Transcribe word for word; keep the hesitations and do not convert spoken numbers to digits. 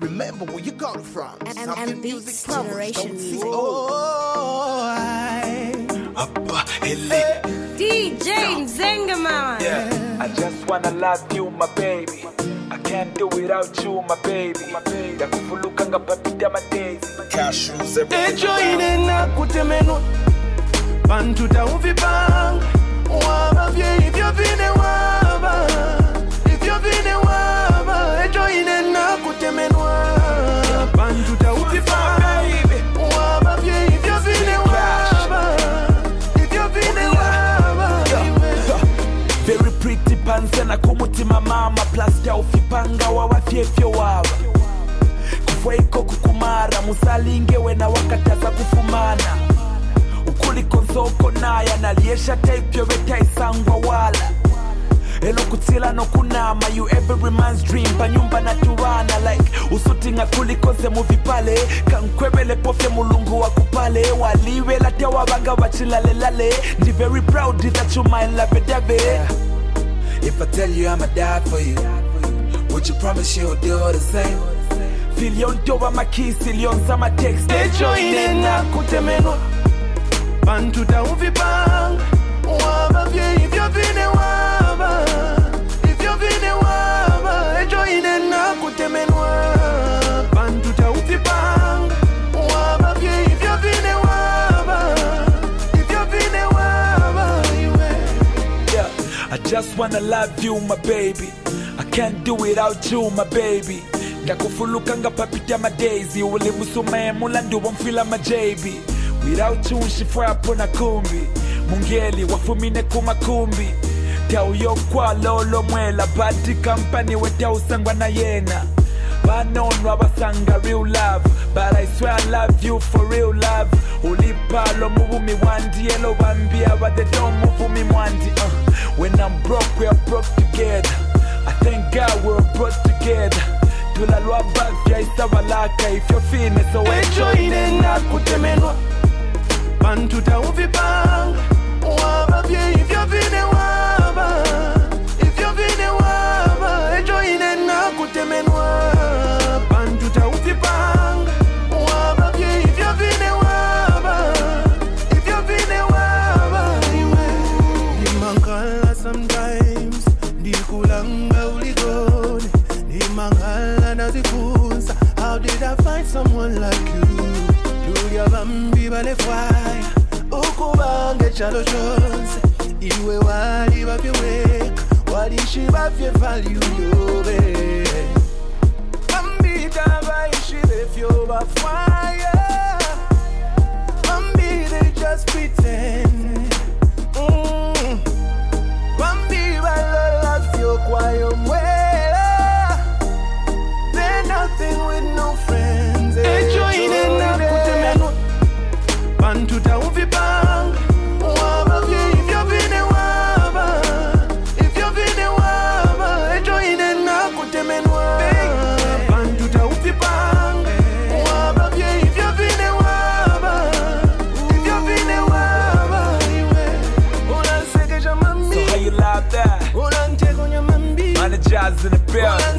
Remember where you got it from. And, and Beats Generation Music. Oh, I... D J Zengaman. Yeah, I just wanna love you, my baby. I can't do without you, my baby. My baby. Yakufulukanga papita my days. Cashews everywhere. Ejo ine na kutemenwa Bantu ta uvipanga Waba vye hivyo vine waba Hivyo vine waba Ejo ine na kutemenwa Bantu ta uvipanga Waba vye hivyo vine waba Hivyo vine waba Very pretty pants na kumutima mama. Plus ya ufipanga wawa fiefyo waba Kufweiko kukumara musalinge wena wakataza kufumana ukuli konsoko naya naliesha tape yo beta isangwa wala elo kutila no kunama you every man's dream panyumba naturana like usutinga kuli konse movie pale kankwebele pofye mulungu wakupale waliwe late wabanga wachilale lale ndi very proud that you my love dave. If I tell you I'ma die for you, would you promise you'll do the same? Filion doba makisi lion sama text. Ejo ine na kutemenwa Bantu ta uvipanga Waba vye hivyo vine waba Hivyo vine waba Ejo ine na kutemenwa Bantu ta uvipanga Waba vye hivyo vine waba Hivyo vine waba Yeah, I just wanna love you, my baby. I can't do without you, my baby. Ndakufulukanga papita my daisy. Ule musume mulandi wamfila my J B. Without you shifwa apona kumbi Mungeli wafumine kumakumbi Tau yokwa lolo mwela Badi company weta usangwa na yena Banon wabasanga real love But I swear I love you for real love Ulipalo muvumi wandi Elo wambia wade don't muvumi mwandi uh, When I'm broke we are broke together I thank God we're brought together Tulalwa bavya isawalaka If you're feeling so Ejo ine na kutemenwa Bantu ta uvipanga Waba vye hivyo vine waba Hivyo vine waba Ejo ine na kutemenwa Bantu ta uvipanga Waba vye hivyo vine waba Hivyo vine waba Nimangala sometimes Ndikulanga uligone Nimangala nazifunza How did I find someone like you? Julia Bambi bale fire Ukubange chalo chose Iwe wali bafye weka Walishi bafye value yobe Bambi taba ishi befyo ba fire Bambi they just pretend mm. Bambi balola fyo kwa yo mwela They're nothing with no friends. Ejo ine na kutemenwa Bantu ta uvipanga Waba vye hivyo vine waba Hivyo vine waba Ejo ine na kutemenwa Bantu ta uvipanga Waba vye hivyo vine waba Hivyo vine waba Ula nseke jamambi So how you love that? Ula nteko nyamambi Managers in the building.